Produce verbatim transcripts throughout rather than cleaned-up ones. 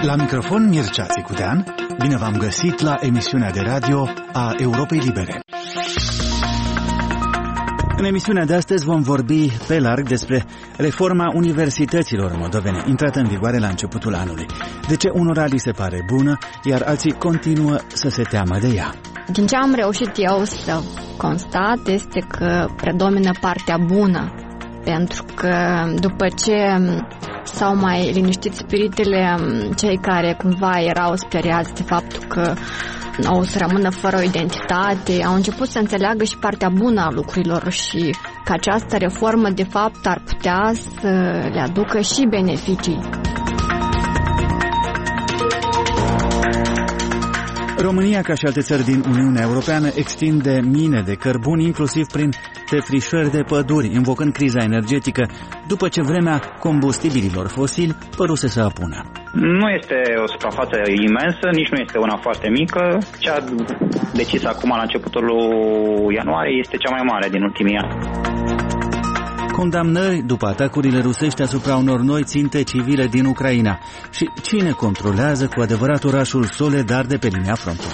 La microfon Mircea Țicudean, bine v-am găsit la emisiunea de radio a Europei Libere. În emisiunea de astăzi vom vorbi pe larg despre reforma universităților moldovene, intrată în vigoare la începutul anului. De ce unora li se pare bună, iar alții continuă să se teamă de ea? Din ce am reușit eu să constat este că predomină partea bună, pentru că după ce s-au mai liniștit spiritele cei care cumva erau speriați de faptul că o să rămână fără o identitate, au început să înțeleagă și partea bună a lucrurilor și că această reformă de fapt ar putea să le aducă și beneficii. România, ca și alte țări din Uniunea Europeană, extinde mine de cărbuni, inclusiv prin defrișări de păduri, invocând criza energetică, după ce vremea combustibililor fosili păruse să apună. Nu este o suprafață imensă, nici nu este una foarte mică. Cea decisă acum la începutul lui ianuarie este cea mai mare din ultimii ani. Condamnări după atacurile rusești asupra unor noi ținte civile din Ucraina. Și cine controlează cu adevărat orașul Soledar de pe linia frontului?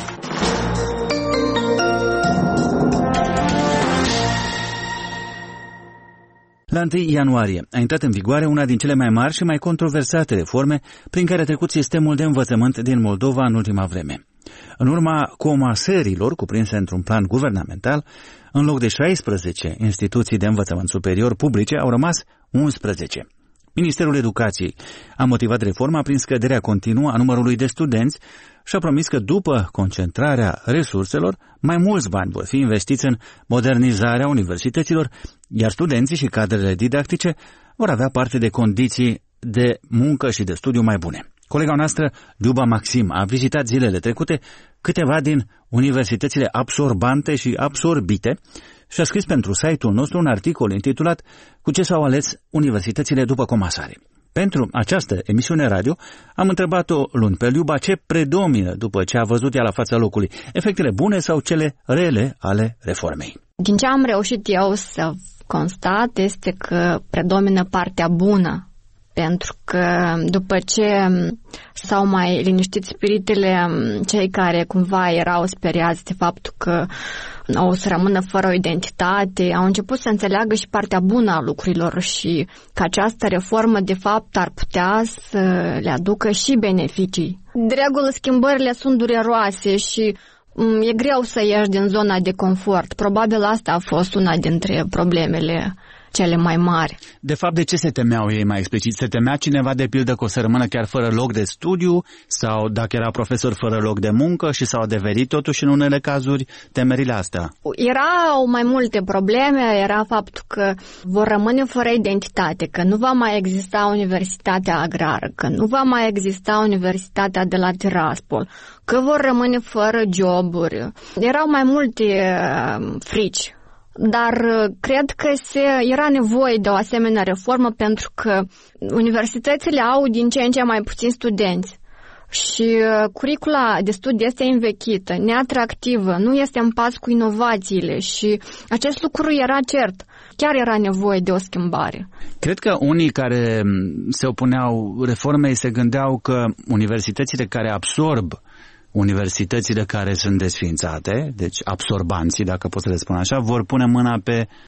La întâi ianuarie a intrat în vigoare una din cele mai mari și mai controversate reforme prin care a trecut sistemul de învățământ din Moldova în ultima vreme. În urma comasărilor cuprinse într-un plan guvernamental, în loc de șaisprezece instituții de învățământ superior publice, au rămas unsprezece. Ministerul Educației a motivat reforma prin scăderea continuă a numărului de studenți și a promis că după concentrarea resurselor, mai mulți bani vor fi investiți în modernizarea universităților, iar studenții și cadrele didactice vor avea parte de condiții de muncă și de studiu mai bune. Colega noastră, Liuba Maxim, a vizitat zilele trecute câteva din universitățile absorbante și absorbite și a scris pentru site-ul nostru un articol intitulat "Cu ce s-au ales universitățile după comasare?". Pentru această emisiune radio am întrebat-o luni pe Liuba ce predomină după ce a văzut ea la fața locului, efectele bune sau cele rele ale reformei. Din ce am reușit eu să constat este că predomină partea bună, pentru că după ce s-au mai liniștit spiritele cei care cumva erau speriați de faptul că o să rămână fără o identitate, au început să înțeleagă și partea bună a lucrurilor și că această reformă de fapt ar putea să le aducă și beneficii. De regulă schimbările sunt dureroase și e greu să ieși din zona de confort. Probabil asta a fost una dintre problemele cele mai mari. De fapt, de ce se temeau ei mai explicit? Se temea cineva, de pildă, că o să rămână chiar fără loc de studiu sau dacă era profesor fără loc de muncă și s-au adeverit totuși în unele cazuri temerile astea? Erau mai multe probleme, era faptul că vor rămâne fără identitate, că nu va mai exista Universitatea Agrară, că nu va mai exista Universitatea de la Tiraspol, că vor rămâne fără joburi. Erau mai multe frici. Dar cred că se, era nevoie de o asemenea reformă pentru că universitățile au din ce în ce mai puțini studenți și curicula de studii este învechită, neatractivă, nu este în pas cu inovațiile și acest lucru era cert. Chiar era nevoie de o schimbare. Cred că unii care se opuneau reformei se gândeau că universitățile care absorb universitățile care sunt desființate, deci absorbanții, dacă pot să le spun așa, vor pune mâna pe